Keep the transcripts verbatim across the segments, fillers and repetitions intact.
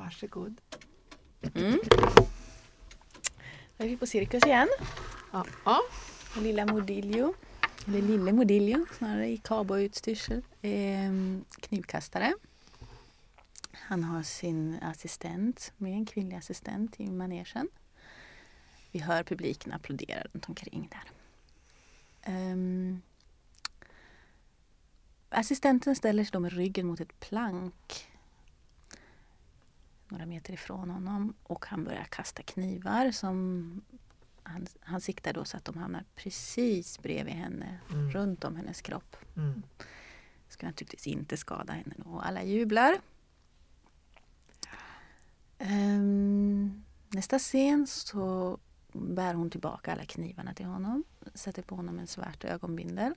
Varsågod. Mm. Då är vi på cirkus igen. Ja. Ja. Lilla Modillo, eller lille Modillo snarare, i cowboyutstyrsel, eh, knivkastare. Han har sin assistent, med en kvinnlig assistent i manegen. Vi hör publiken applådera runt omkring där. Um, assistenten ställer sig då med ryggen mot ett plank några meter ifrån honom, och han börjar kasta knivar som han, han siktar då så att de hamnar precis bredvid henne, mm. runt om hennes kropp. Mm. Ska naturligtvis inte skada henne då. Alla jublar. Um, nästa scen så bär hon tillbaka alla knivarna till honom, sätter på honom en svart ögonbindel.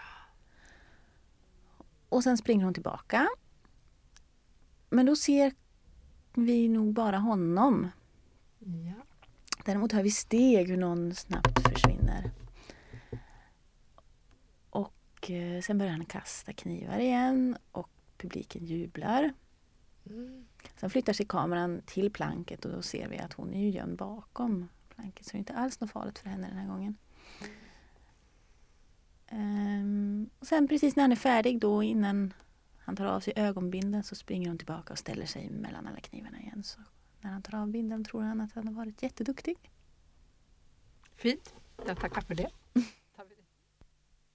Och sen springer hon tillbaka. Men då ser vi nog bara honom. Ja. Däremot hör vi steg hur någon snabbt försvinner. Och eh, sen börjar han kasta knivar igen och publiken jublar. Mm. Sen flyttar sig kameran till planket och då ser vi att hon är ju gömd bakom planket. Så det är inte alls något farligt för henne den här gången. Um, och sen precis när han är färdig då, innan han tar av sig ögonbindeln, så springer hon tillbaka och ställer sig mellan alla knivarna igen. Så när han tar av bindeln tror han att han har varit jätteduktig. Fint. Jag tackar för det.